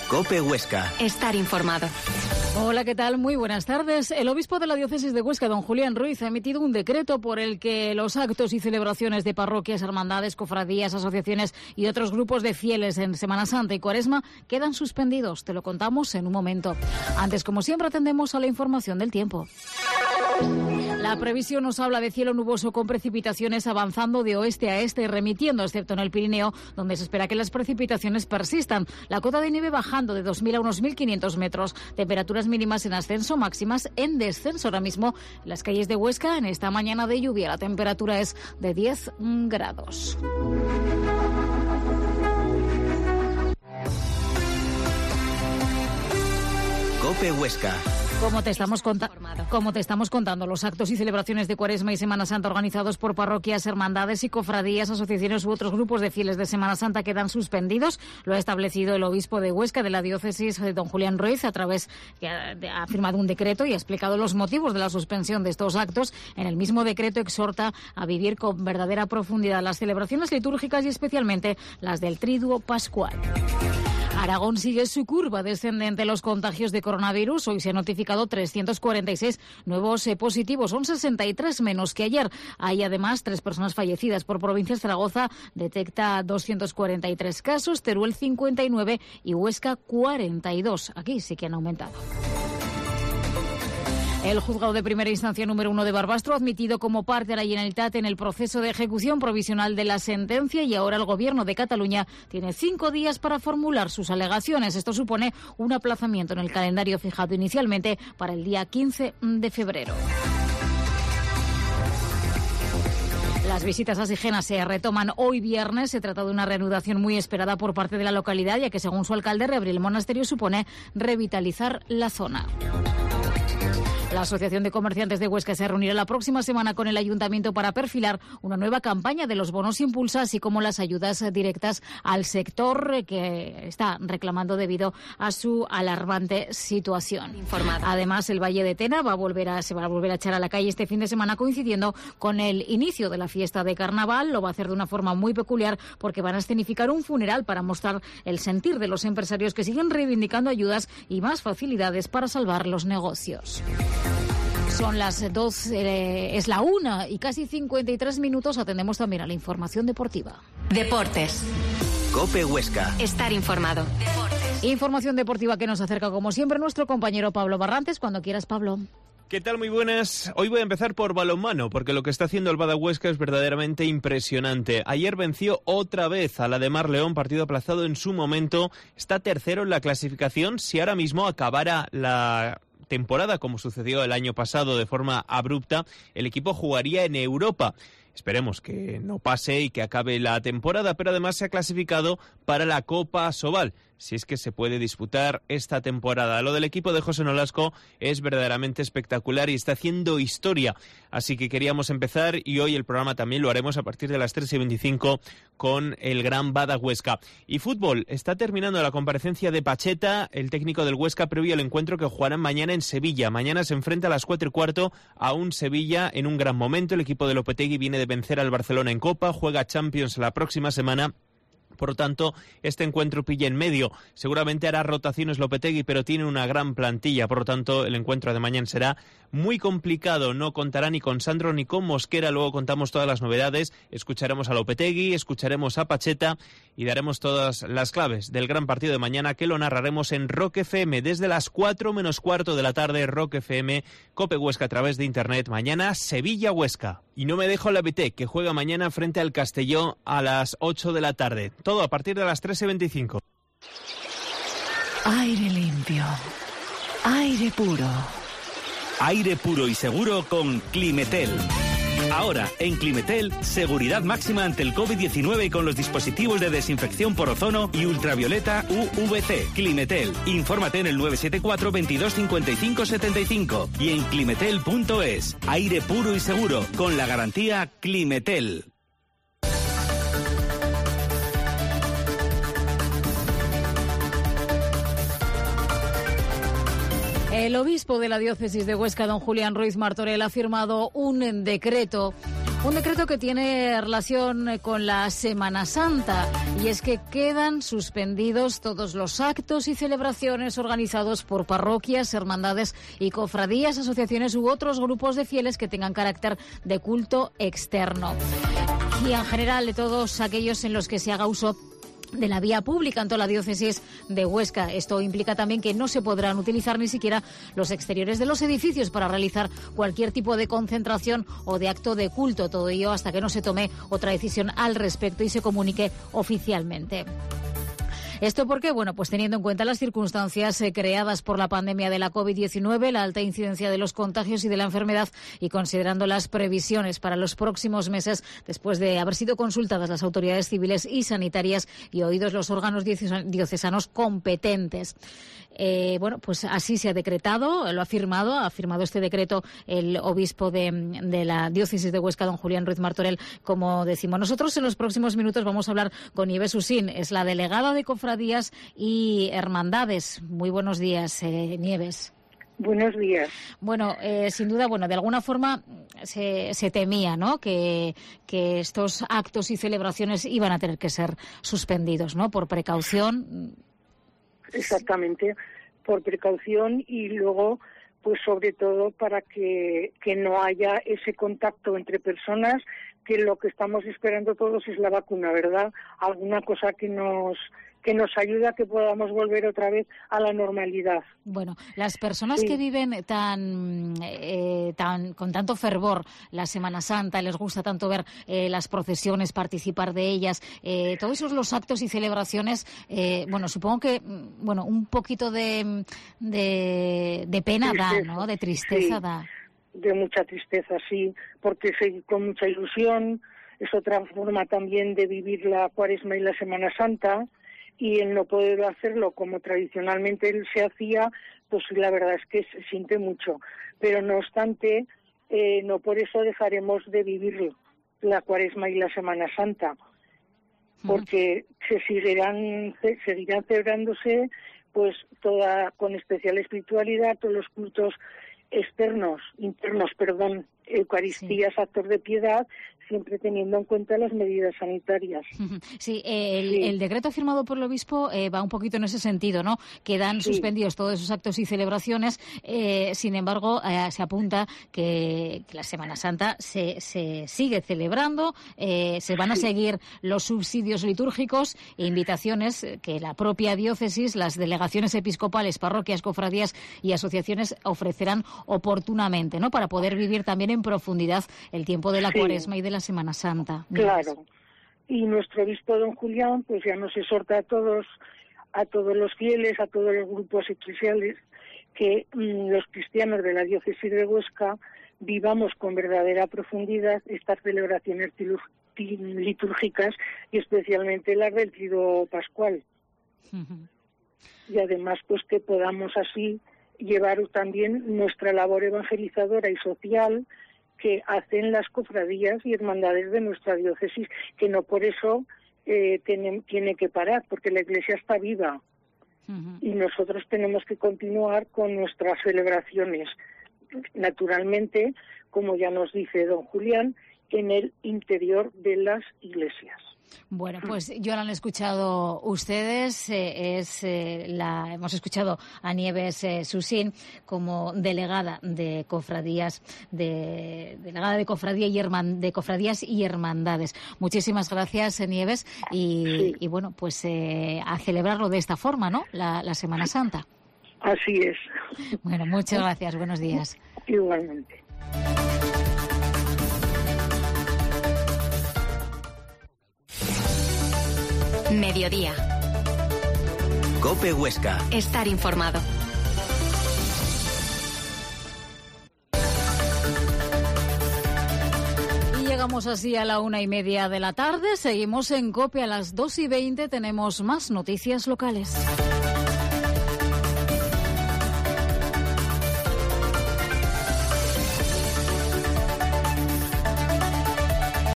COPE Huesca. Estar informado. Hola, ¿qué tal? Muy buenas tardes. El obispo de la diócesis de Huesca, don Julián Ruiz, ha emitido un decreto por el que los actos y celebraciones de parroquias, hermandades, cofradías, asociaciones y otros grupos de fieles en Semana Santa y Cuaresma quedan suspendidos. Te lo contamos en un momento. Antes, como siempre, atendemos a la información del tiempo. La previsión nos habla de cielo nuboso con precipitaciones avanzando de oeste a este y remitiendo, excepto en el Pirineo, donde se espera que las precipitaciones persistan. La cota de nieve bajando de 2.000 a unos 1.500 metros. Temperaturas mínimas en ascenso, máximas en descenso. Ahora mismo en las calles de Huesca, en esta mañana de lluvia, la temperatura es de 10 grados. COPE Huesca. Como te estamos contando, los actos y celebraciones de Cuaresma y Semana Santa organizados por parroquias, hermandades y cofradías, asociaciones u otros grupos de fieles de Semana Santa quedan suspendidos. Lo ha establecido el obispo de Huesca, de la diócesis, don Julián Ruiz, que ha firmado un decreto y ha explicado los motivos de la suspensión de estos actos. En el mismo decreto exhorta a vivir con verdadera profundidad las celebraciones litúrgicas y especialmente las del Triduo Pascual. Aragón sigue su curva descendente en los contagios de coronavirus. Hoy se han notificado 346 nuevos positivos. Son 63 menos que ayer. Hay además 3 personas fallecidas. Por provincias, Zaragoza detecta 243 casos, Teruel 59 y Huesca 42. Aquí sí que han aumentado. El juzgado de primera instancia número 1 de Barbastro ha admitido como parte a la Generalitat en el proceso de ejecución provisional de la sentencia y ahora el Gobierno de Cataluña tiene 5 días para formular sus alegaciones. Esto supone un aplazamiento en el calendario fijado inicialmente para el día 15 de febrero. Las visitas a Sigena se retoman hoy viernes. Se trata de una reanudación muy esperada por parte de la localidad, ya que según su alcalde, reabrir el monasterio supone revitalizar la zona. La Asociación de Comerciantes de Huesca se reunirá la próxima semana con el Ayuntamiento para perfilar una nueva campaña de los bonos Impulsa, así como las ayudas directas al sector que está reclamando debido a su alarmante situación. Además, el Valle de Tena se va a volver a echar a la calle este fin de semana, coincidiendo con el inicio de la fiesta de Carnaval. Lo va a hacer de una forma muy peculiar porque van a escenificar un funeral para mostrar el sentir de los empresarios que siguen reivindicando ayudas y más facilidades para salvar los negocios. Son las 2, es la 1 y casi 53 minutos. Atendemos también a la información deportiva. Deportes. COPE Huesca. Estar informado. Deportes. Información deportiva que nos acerca, como siempre, nuestro compañero Pablo Barrantes. Cuando quieras, Pablo. ¿Qué tal? Muy buenas. Hoy voy a empezar por balonmano, porque lo que está haciendo el Bada Huesca es verdaderamente impresionante. Ayer venció otra vez a la de Mar León, partido aplazado en su momento. Está tercero en la clasificación. Si ahora mismo acabara la temporada, como sucedió el año pasado de forma abrupta, el equipo jugaría en Europa. Esperemos que no pase y que acabe la temporada, pero además se ha clasificado para la Copa Sobal, si es que se puede disputar esta temporada. Lo del equipo de José Nolasco es verdaderamente espectacular y está haciendo historia. Así que queríamos empezar y hoy el programa también lo haremos a partir de las 3:25 con el gran Bada Huesca. Y fútbol, está terminando la comparecencia de Pacheta, el técnico del Huesca, previo al encuentro que jugarán mañana en Sevilla. Mañana se enfrenta a las 4:15 a un Sevilla en un gran momento. El equipo de Lopetegui viene de vencer al Barcelona en Copa, juega Champions la próxima semana. Por lo tanto, este encuentro pilla en medio. Seguramente hará rotaciones Lopetegui, pero tiene una gran plantilla. Por lo tanto, el encuentro de mañana será muy complicado. No contará ni con Sandro ni con Mosquera. Luego contamos todas las novedades. Escucharemos a Lopetegui, escucharemos a Pacheta y daremos todas las claves del gran partido de mañana, que lo narraremos en Rock FM desde las 4 menos cuarto de la tarde. Rock FM, COPE Huesca a través de internet. Mañana Sevilla-Huesca. Y no me dejo la BT, que juega mañana frente al Castelló a las 8 de la tarde. Todo a partir de las 13:25. Aire limpio. Aire puro. Aire puro y seguro con Climetel. Ahora, en Climetel, seguridad máxima ante el COVID-19 con los dispositivos de desinfección por ozono y ultravioleta UVC. Climetel. Infórmate en el 974 22 55 75 y en climetel.es. Aire puro y seguro con la garantía Climetel. El obispo de la diócesis de Huesca, don Julián Ruiz Martorell, ha firmado un decreto Un decreto que tiene relación con la Semana Santa, y es que quedan suspendidos todos los actos y celebraciones organizados por parroquias, hermandades y cofradías, asociaciones u otros grupos de fieles que tengan carácter de culto externo. Y en general de todos aquellos en los que se haga uso de la vía pública en toda la diócesis de Huesca. Esto implica también que no se podrán utilizar ni siquiera los exteriores de los edificios para realizar cualquier tipo de concentración o de acto de culto. Todo ello hasta que no se tome otra decisión al respecto y se comunique oficialmente. ¿Esto por qué? Bueno, pues teniendo en cuenta las circunstancias creadas por la pandemia de la COVID-19, la alta incidencia de los contagios y de la enfermedad, y considerando las previsiones para los próximos meses, después de haber sido consultadas las autoridades civiles y sanitarias y oídos los órganos diocesanos competentes. Bueno, pues así se ha decretado, lo ha firmado este decreto el obispo de la diócesis de Huesca, don Julián Ruiz Martorell, como decimos. Nosotros en los próximos minutos vamos a hablar con Nieves Usín, es la delegada de cofradías y hermandades. Muy buenos días, Nieves. Buenos días. Bueno, sin duda, de alguna forma se temía, ¿no?, que estos actos y celebraciones iban a tener que ser suspendidos, ¿no?, por precaución. Exactamente, por precaución, y luego, pues sobre todo para que no haya ese contacto entre personas, que lo que estamos esperando todos es la vacuna, ¿verdad? Alguna cosa que nos ayuda a que podamos volver otra vez a la normalidad. Bueno, las personas que viven con tanto fervor la Semana Santa, les gusta tanto ver las procesiones, participar de ellas, todos esos los actos y celebraciones, supongo que un poquito de pena da, ¿no?, de tristeza da. De mucha tristeza, sí, porque con mucha ilusión, es otra forma también de vivir la Cuaresma y la Semana Santa, y el no poder hacerlo como tradicionalmente se hacía, pues la verdad es que se siente mucho. Pero no obstante, no por eso dejaremos de vivir la Cuaresma y la Semana Santa, porque seguirán celebrándose pues toda con especial espiritualidad todos los cultos internos, Eucaristías, actos de piedad, siempre teniendo en cuenta las medidas sanitarias. Sí, el decreto firmado por el obispo va un poquito en ese sentido, ¿no? Quedan suspendidos todos esos actos y celebraciones. Sin embargo, se apunta que la Semana Santa se sigue celebrando, se van a seguir los subsidios litúrgicos e invitaciones que la propia diócesis, las delegaciones episcopales, parroquias, cofradías y asociaciones ofrecerán oportunamente, ¿no?, para poder vivir también en profundidad el tiempo de la Cuaresma y de la Semana Santa. Claro. Y nuestro obispo don Julián pues ya nos exhorta a todos los fieles, a todos los grupos eclesiales, que los cristianos de la diócesis de Huesca vivamos con verdadera profundidad estas celebraciones litúrgicas, y especialmente las del Triduo Pascual. Y además pues que podamos así llevar también nuestra labor evangelizadora y social que hacen las cofradías y hermandades de nuestra diócesis, que no por eso tiene que parar, porque la Iglesia está viva. Y nosotros tenemos que continuar con nuestras celebraciones, naturalmente, como ya nos dice don Julián, en el interior de las iglesias. Bueno, pues ya lo han escuchado ustedes, hemos escuchado a Nieves Usín como delegada de cofradías, delegada de cofradías y hermandades. Muchísimas gracias, Nieves, y bueno, pues a celebrarlo de esta forma, ¿no?, la Semana Santa. Así es. Bueno, muchas gracias, buenos días. Igualmente. Mediodía. COPE Huesca. Estar informado. Y llegamos así a la 1:30 de la tarde. Seguimos en COPE a las 2:20. Tenemos más noticias locales.